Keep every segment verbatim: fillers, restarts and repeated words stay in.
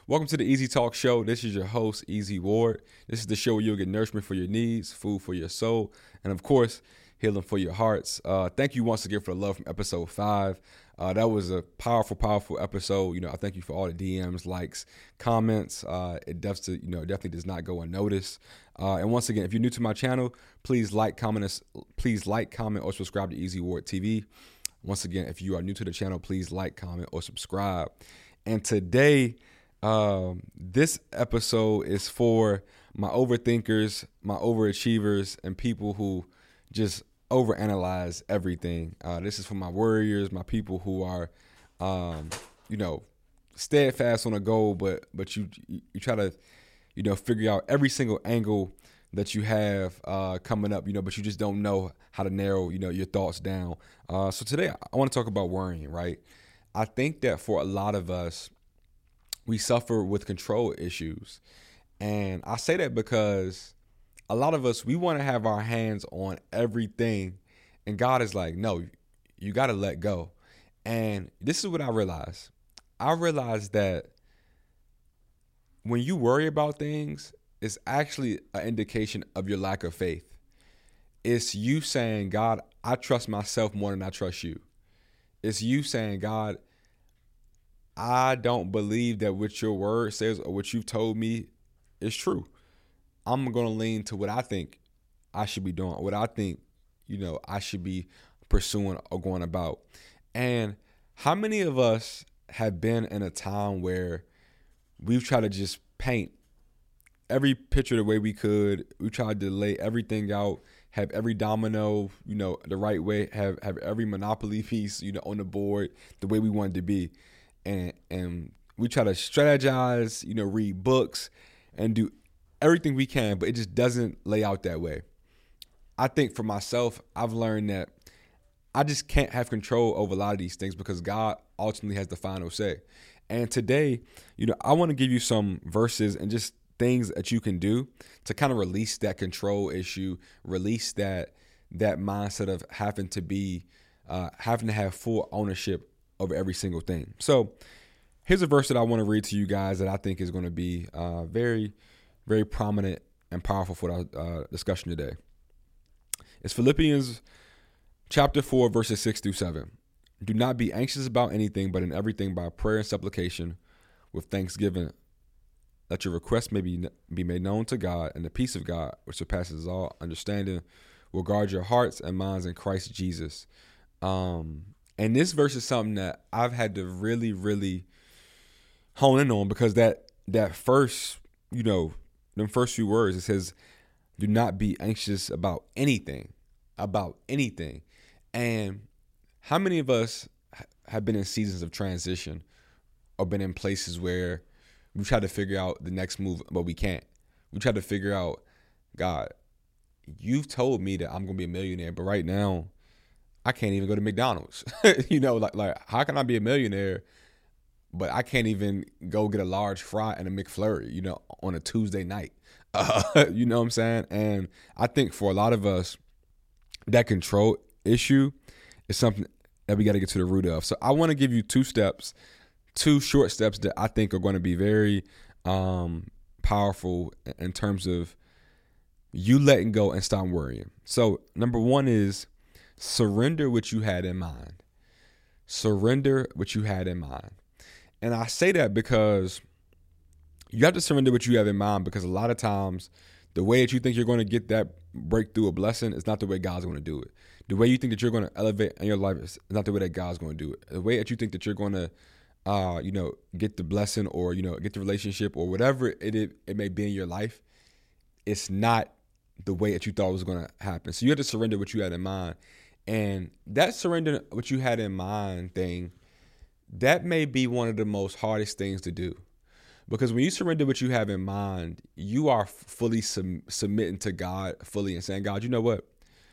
Welcome to the Easy Talk Show. This is your host, Easy Ward. This is the show where you'll get nourishment for your needs, food for your soul, and of course, healing for your hearts. Uh, thank you once again for the love from episode five. Uh, that was a powerful, powerful episode. You know, I thank you for all the D Ms, likes, comments. Uh, it does, you know, definitely does not go unnoticed. Uh, and once again, if you're new to my channel, please like, comment, please like, comment, or subscribe to Easy Ward T V. Once again, if you are new to the channel, please like, comment, or subscribe. And today, um, this episode is for my overthinkers, my overachievers, and people who just overanalyze everything. Uh, this is for my warriors, my people who are, um, you know, steadfast on a goal, but but you you try to, you know, figure out every single angle that you have uh, coming up, you know, but you just don't know how to narrow, you know, your thoughts down. Uh, so today I want to talk about worrying, right? I think that for a lot of us, we suffer with control issues. And I say that because a lot of us, we want to have our hands on everything. And God is like, no, you got to let go. And this is what I realized. I realized that when you worry about things, it's actually an indication of your lack of faith. It's you saying, God, I trust myself more than I trust you. It's you saying, God, I don't believe that what your word says or what you've told me is true. I'm going to lean to what I think I should be doing, what I think, you know, I should be pursuing or going about. And how many of us have been in a time where we've tried to just paint every picture the way we could? We tried to lay everything out, have every domino, you know, the right way, have, have every Monopoly piece, you know, on the board the way we wanted to be. And, and we try to strategize, you know, read books and do everything we can, but it just doesn't lay out that way. I think for myself, I've learned that I just can't have control over a lot of these things because God ultimately has the final say. And today, you know, I want to give you some verses and just things that you can do to kind of release that control issue, release that that mindset of having to be, uh, having to have full ownership over every single thing. So here's a verse that I want to read to you guys that I think is going to be uh, very, very prominent and powerful for our uh, discussion today. It's Philippians chapter four, verses six through seven. Do not be anxious about anything, but in everything by prayer and supplication with thanksgiving, that your requests may be, be made known to God, and the peace of God, which surpasses all understanding, will guard your hearts and minds in Christ Jesus. Um, and this verse is something that I've had to really, really hone in on because that that first, you know, them first few words, it says, do not be anxious about anything, about anything. And how many of us have been in seasons of transition or been in places where we try to figure out the next move, but we can't? We try to figure out, God, you've told me that I'm going to be a millionaire, but right now I can't even go to McDonald's. you know, like, like how can I be a millionaire, but I can't even go get a large fry and a McFlurry, you know, on a Tuesday night? Uh, you know what I'm saying? And I think for a lot of us, that control issue is something that we got to get to the root of. So I want to give you two steps, two short steps that I think are going to be very um, powerful in terms of you letting go and stop worrying. So number one is surrender what you had in mind. Surrender what you had in mind. And I say that because you have to surrender what you have in mind, because a lot of times the way that you think you're going to get that breakthrough, a blessing, is not the way God's going to do it. The way you think that you're going to elevate in your life is not the way that God's going to do it. The way that you think that you're going to, uh, you know, get the blessing or, you know, get the relationship or whatever it, it, it may be in your life, it's not the way that you thought it was going to happen. So you have to surrender what you had in mind. And that surrender what you had in mind thing, that may be one of the most hardest things to do. Because when you surrender what you have in mind, you are fully sum- submitting to God fully and saying, God, you know what?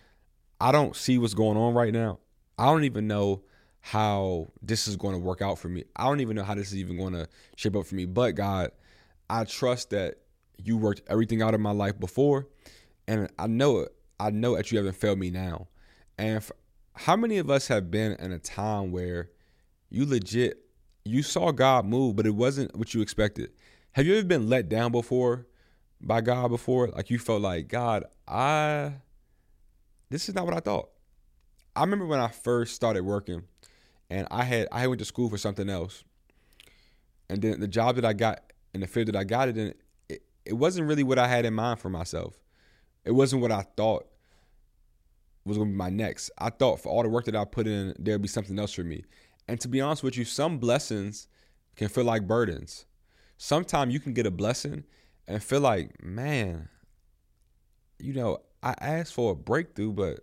I don't see what's going on right now. I don't even know how this is going to work out for me. I don't even know how this is even going to shape up for me. But God, I trust that you worked everything out in my life before. And I know it. I know that you haven't failed me now. And for, how many of us have been in a time where you legit you saw God move, but it wasn't what you expected. Have you ever been let down before by God before? Like you felt like, God, I, this is not what I thought. I remember when I first started working and I had, I went to school for something else. And then the job that I got in the field that I got it in, it, it wasn't really what I had in mind for myself. It wasn't what I thought was going to be my next. I thought for all the work that I put in, there'd be something else for me. And to be honest with you, some blessings can feel like burdens. Sometimes you can get a blessing and feel like, man, you know, I asked for a breakthrough, but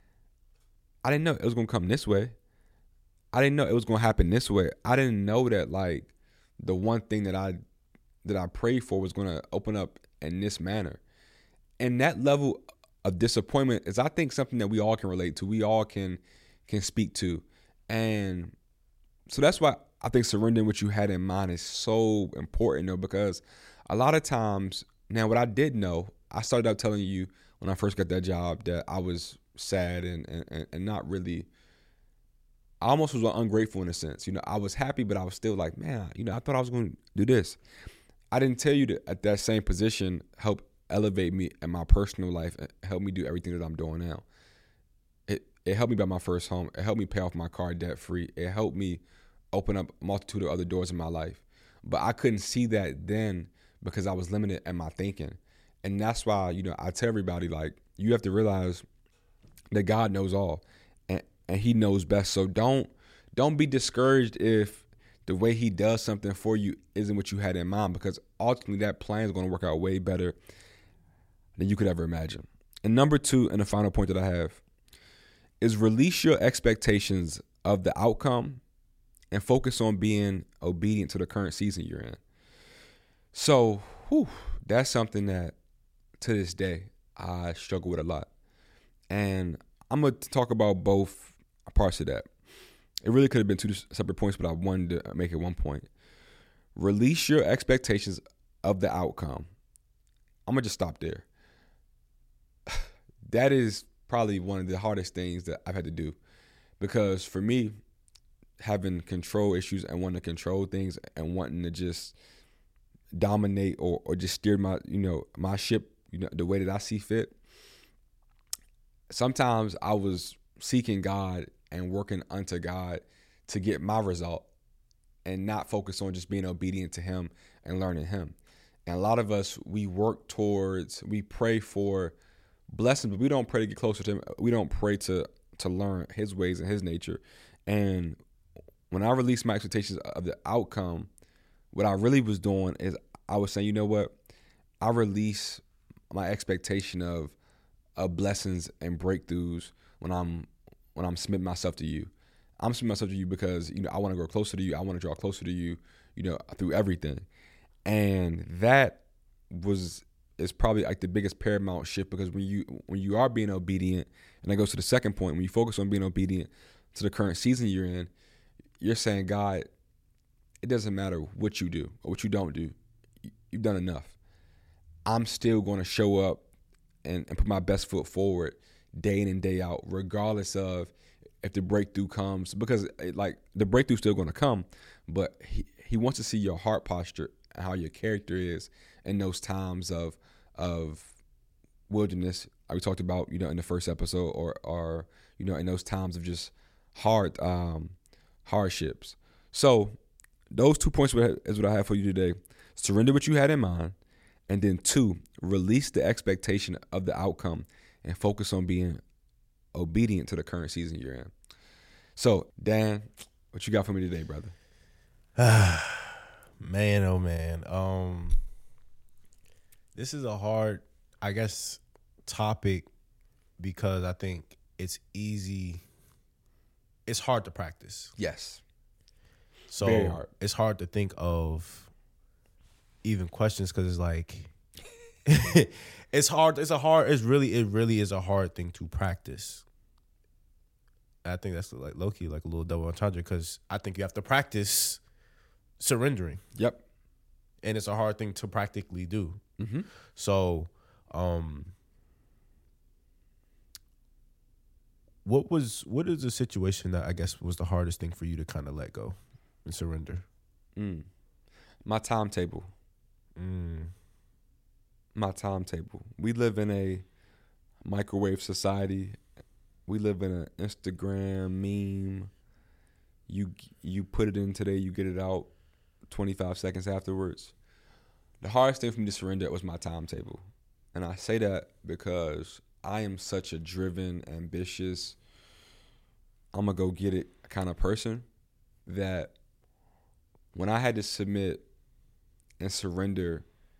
I didn't know it was going to come this way. I didn't know it was going to happen this way. I didn't know that, like, the one thing that I that I prayed for was going to open up in this manner. And that level of disappointment is, I think, something that we all can relate to. We all can can speak to. And so that's why I think surrendering what you had in mind is so important, though, because a lot of times, now what I did know, I started out telling you when I first got that job that I was sad and and, and not really, I almost was ungrateful in a sense. You know, I was happy, but I was still like, man, you know, I thought I was going to do this. I didn't tell you that at that same position helped elevate me in my personal life and help me do everything that I'm doing now. It it helped me buy my first home. It helped me pay off my car debt free. It helped me open up a multitude of other doors in my life. But I couldn't see that then because I was limited in my thinking. And that's why, you know, I tell everybody, like, you have to realize that God knows all and, and he knows best. So don't don't be discouraged if the way he does something for you isn't what you had in mind, because ultimately that plan is going to work out way better than you could ever imagine. And number two, and the final point that I have, is release your expectations of the outcome and focus on being obedient to the current season you're in. So, whew, that's something that to this day I struggle with a lot. And I'm going to talk about both parts of that. It really could have been two separate points, but I wanted to make it one point. Release your expectations of the outcome. I'm going to just stop there. That is probably one of the hardest things that I've had to do, because for me, having control issues and wanting to control things and wanting to just dominate or, or just steer my, you know, my ship, you know, the way that I see fit. Sometimes I was seeking God and working unto God to get my result and not focus on just being obedient to him and learning him. And a lot of us, we work towards, we pray for blessings, but we don't pray to get closer to him. We don't pray to to learn his ways and his nature. And when I released my expectations of the outcome, what I really was doing is I was saying, you know what? I release my expectation of of blessings and breakthroughs when I'm when I'm submitting myself to you. I'm submitting myself to you because, you know, I want to grow closer to you. I want to draw closer to you, you know, through everything. And that was is probably like the biggest paramount shift, because when you when you are being obedient, and that goes to the second point, when you focus on being obedient to the current season you're in, you're saying, God, it doesn't matter what you do or what you don't do. You've done enough. I'm still going to show up and, and put my best foot forward day in and day out, regardless of if the breakthrough comes, because it, like the breakthrough's still going to come, but he, he wants to see your heart posture and how your character is in those times of of wilderness, like we talked about, you know, in the first episode, or or you know, in those times of just hard um, hardships. So those two points is what I have for you today. Surrender what you had in mind, and then two, release the expectation of the outcome and focus on being obedient to the current season you're in. So, Dan, what you got for me today, brother? Man, oh man. Um, this is a hard, I guess, topic, because I think it's easy. It's hard to practice. Yes. So Very hard. It's hard to think of even questions, because it's like it's hard. It's a hard. It's really. It really is a hard thing to practice. I think that's like low key, like a little double entendre, because I think you have to practice surrendering. Yep. And it's a hard thing to practically do. Mm-hmm. So, um, what was what is the situation that I guess was the hardest thing for you to kind of let go and surrender? Mm. My timetable. Mm. My timetable. We live in a microwave society. We live in an Instagram meme. You you put it in today, you get it out twenty-five seconds afterwards. The hardest thing for me to surrender was my timetable. And I say that because I am such a driven, ambitious, I'm going to go get it kind of person that when I had to submit and surrender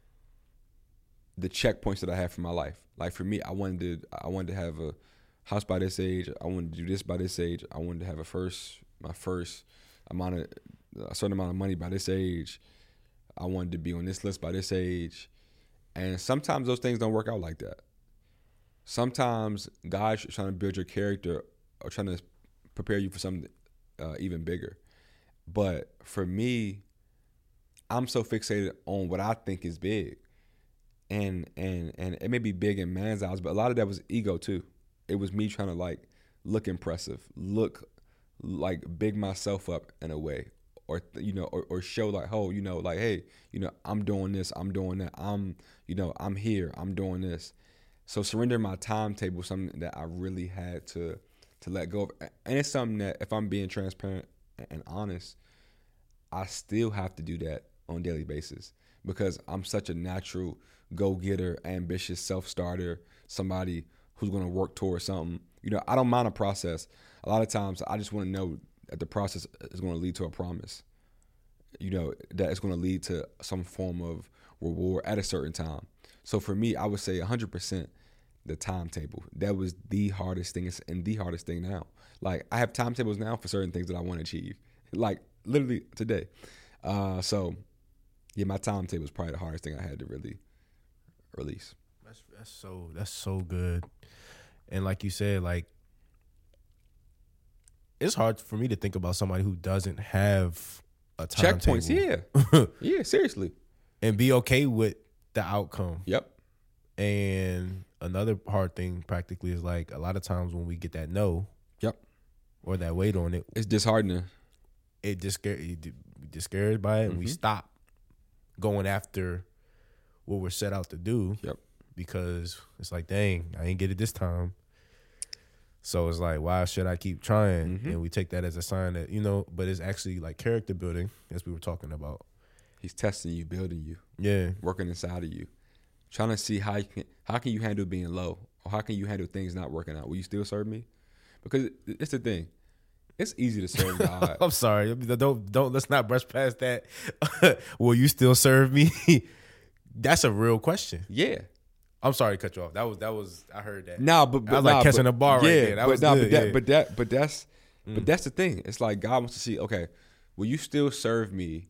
the checkpoints that I had for my life. Like for me, I wanted to, I wanted to have a house by this age. I wanted to do this by this age. I wanted to have a first, my first amount of, a certain amount of money by this age. I wanted to be on this list by this age. And sometimes those things don't work out like that. Sometimes God's trying to build your character or trying to prepare you for something uh, even bigger. But for me, I'm so fixated on what I think is big. And and and it may be big in man's eyes, but a lot of that was ego too. It was me trying to like look impressive, look like big myself up in a way, or you know, or, or show like, oh, you know, like, hey, you know, I'm doing this, I'm doing that, I'm, you know, I'm here, I'm doing this. So surrendering my timetable was something that I really had to to let go of, and it's something that if I'm being transparent and honest, I still have to do that on a daily basis because I'm such a natural go-getter, ambitious, self-starter, somebody who's going to work towards something. You know, I don't mind a process. A lot of times I just want to know that the process is going to lead to a promise. You know, that it's going to lead to some form of reward at a certain time. So for me, I would say one hundred percent the timetable. That was the hardest thing and the hardest thing now. Like I have timetables now for certain things that I want to achieve. Like literally today. Uh, so yeah, my timetable is probably the hardest thing I had to really release. That's that's so that's so good. And like you said, like it's hard for me to think about somebody who doesn't have a timetable. Checkpoints, yeah. Yeah, seriously. And be okay with the outcome. Yep. And another hard thing practically is like a lot of times when we get that no, yep, or that weight on it, it's disheartening. It just scared you discouraged by it, and mm-hmm. we stop going after what we're set out to do. Yep. Because it's like, dang, I ain't get it this time. So it's like, why should I keep trying? Mm-hmm. And we take that as a sign that, you know, but it's actually like character building, as we were talking about. He's testing you, building you. Yeah. Working inside of you. Trying to see how you can, how can you handle being low? Or how can you handle things not working out? Will you still serve me? Because it's the thing. It's easy to serve God. I'm sorry. Don't, don't, let's not brush past that. Will you still serve me? That's a real question. Yeah. I'm sorry to cut you off. That was that was I heard that. Nah, but, but I was nah, like catching but, a bar yeah, right there. That but was nah, good, but that, yeah. but that, but that's, mm. but that's the thing. It's like God wants to see. Okay, will you still serve me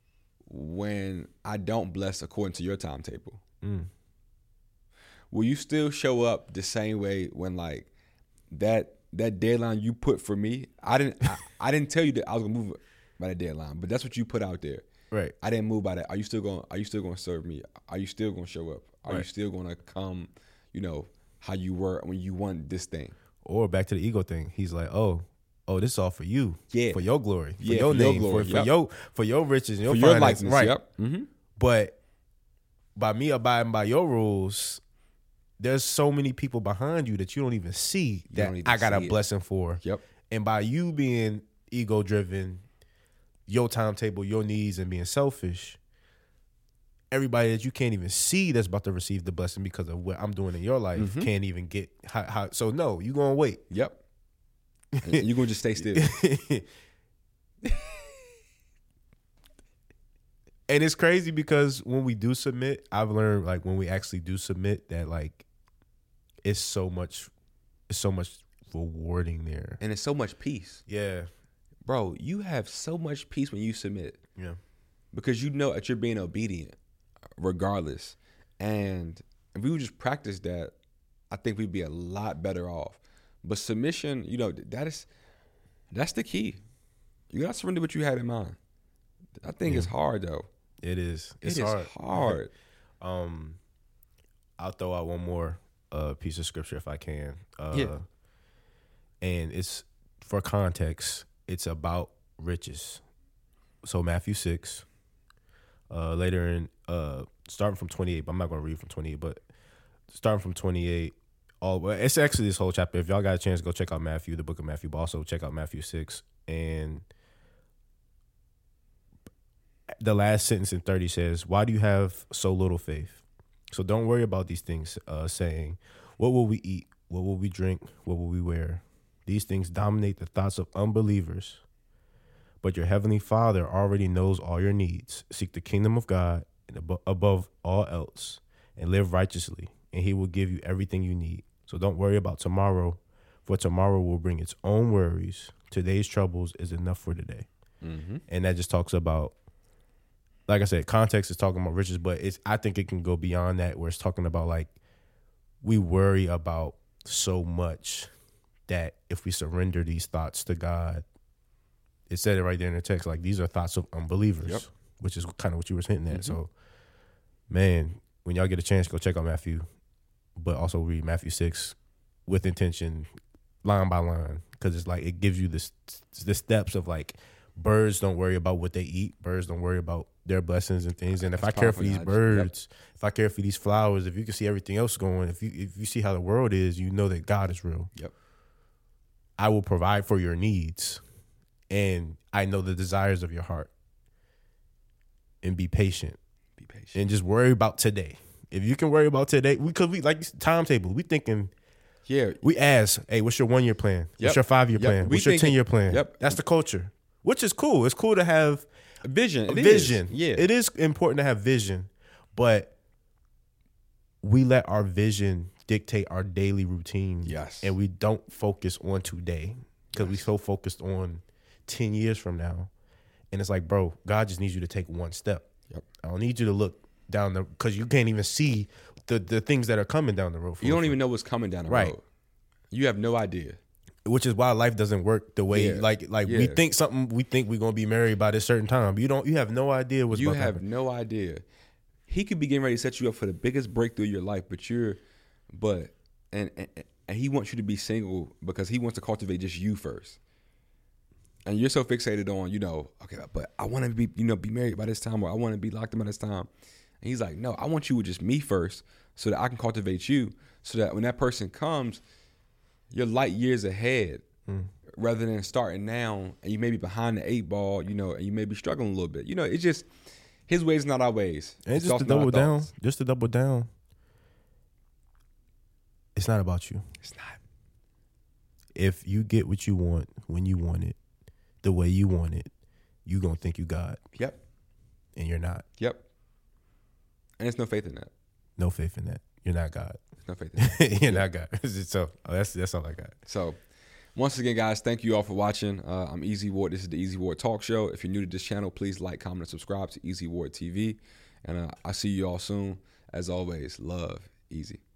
when I don't bless according to your timetable? Mm. Will you still show up the same way when like that that deadline you put for me? I didn't. I, I didn't tell you that I was gonna move by that deadline, but that's what you put out there. Right. I didn't move by that. Are you still going? Are you still going to serve me? Are you still going to show up? Are right. you still going to come? You know how you were when you won this thing. Or back to the ego thing. He's like, oh, oh, this is all for you. Yeah. For your glory. For yeah, your for name. Your glory. For, Yep. for your for your riches and your for finances. your likeness. Right. Yep. Mm-hmm. But by me abiding by your rules, there's so many people behind you that you don't even see that even I got a blessing it. for. Yep. And by you being ego driven, your timetable, your needs, and being selfish, everybody that you can't even see that's about to receive the blessing because of what I'm doing in your life mm-hmm. can't even get how, how so no, you gonna wait. Yep. You're gonna just stay still. And it's crazy because when we do submit, I've learned like when we actually do submit that like it's so much it's so much rewarding there. And it's so much peace. Yeah. Bro, you have so much peace when you submit. Yeah. Because you know that you're being obedient regardless. And if we would just practice that, I think we'd be a lot better off. But submission, you know, that is that's the key. You gotta surrender what you had in mind. I think yeah. it's hard though. It is. It's it hard. Is hard. um I'll throw out one more uh, piece of scripture if I can. Uh, yeah. And it's for context, it's about riches. so Matthew six. Uh, later in uh, starting from twenty-eight, but I'm not gonna read from twenty-eight, but starting from twenty-eight, all well, it's actually this whole chapter. If y'all got a chance, go check out Matthew, the book of Matthew, but also check out Matthew six. And the last sentence in thirty says, "Why do you have so little faith? So don't worry about these things, uh, saying, what will we eat? What will we drink? What will we wear? These things dominate the thoughts of unbelievers. But your heavenly Father already knows all your needs. Seek the kingdom of God and abo- above all else, and live righteously, and he will give you everything you need. So don't worry about tomorrow, for tomorrow will bring its own worries. Today's troubles is enough for today." Mm-hmm. And that just talks about, like I said, context is talking about riches, but it's I think it can go beyond that, where it's talking about like we worry about so much that if we surrender these thoughts to God, it said it right there in the text, like these are thoughts of unbelievers, yep. which is kind of what you were hinting at. Mm-hmm. So, man, when y'all get a chance, go check out Matthew, but also read Matthew six with intention, line by line, because it's like it gives you this the steps of like birds don't worry about what they eat, birds don't worry about their blessings and things. And if That's I care for these birds, yep. if I care for these flowers, if you can see everything else going, if you if you see how the world is, you know that God is real. Yep. I will provide for your needs. And I know the desires of your heart. And be patient. Be patient. And just worry about today. If you can worry about today, because we, we like timetable, we thinking, yeah. We ask, hey, what's your one year plan? Yep. What's your five year yep. plan? We what's your thinking, ten year plan? Yep. That's the culture, which is cool. It's cool to have a vision. A it vision. Is. Yeah. It is important to have vision, but we let our vision dictate our daily routine. Yes. And we don't focus on today because yes. we so focused on ten years from now. And it's like, bro, God just needs you to take one step. Yep. I don't need you to look down the, because you can't even see the, the things that are coming down the road. You don't even know what's coming down the right. road. You have no idea. Which is why life doesn't work the way, yeah. like, like yeah. we think something, we think we're going to be married by this certain time. You don't, you have no idea what's You about to have happen. no idea. He could be getting ready to set you up for the biggest breakthrough of your life, but you're, but, and, and, and he wants you to be single because he wants to cultivate just you first. And you're so fixated on, you know, okay, but I want to be, you know, be married by this time, or I want to be locked in by this time. And he's like, no, I want you with just me first so that I can cultivate you so that when that person comes, you're light years ahead mm. rather than starting now and you may be behind the eight ball, you know, and you may be struggling a little bit. You know, it's just his ways, not our ways. And it's just to double down, just to double down. It's not about you. It's not. If you get what you want when you want it, the way you want it, you gonna think you God. Yep. And you're not. Yep. And there's no faith in that. No faith in that. You're not God. There's no faith in that. You're not God. So oh, that's that's all I got. So once again, guys, thank you all for watching. Uh, I'm Easy Ward. This is the Easy Ward Talk Show. If you're new to this channel, please like, comment, and subscribe to Easy Ward T V. And uh, I'll see you all soon. As always, love, Easy.